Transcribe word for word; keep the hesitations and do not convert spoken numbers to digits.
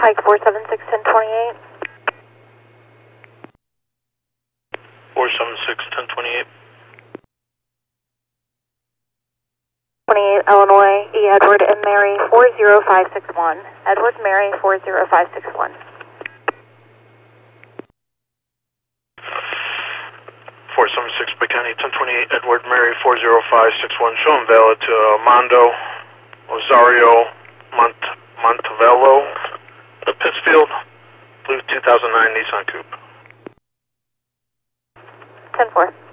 Pike four seven six, ten twenty-eight. four seven six, ten twenty-eight. twenty-eight Illinois, E. Edward and Mary four zero five six one. Edward Mary four zero five six one. four seven six, County ten twenty-eight, Edward Mary four zero five six one. Showing valid to uh, Mondo, Rosario, Mont Montevello, the Pittsfield, blue two thousand nine Nissan Coupe. ten four.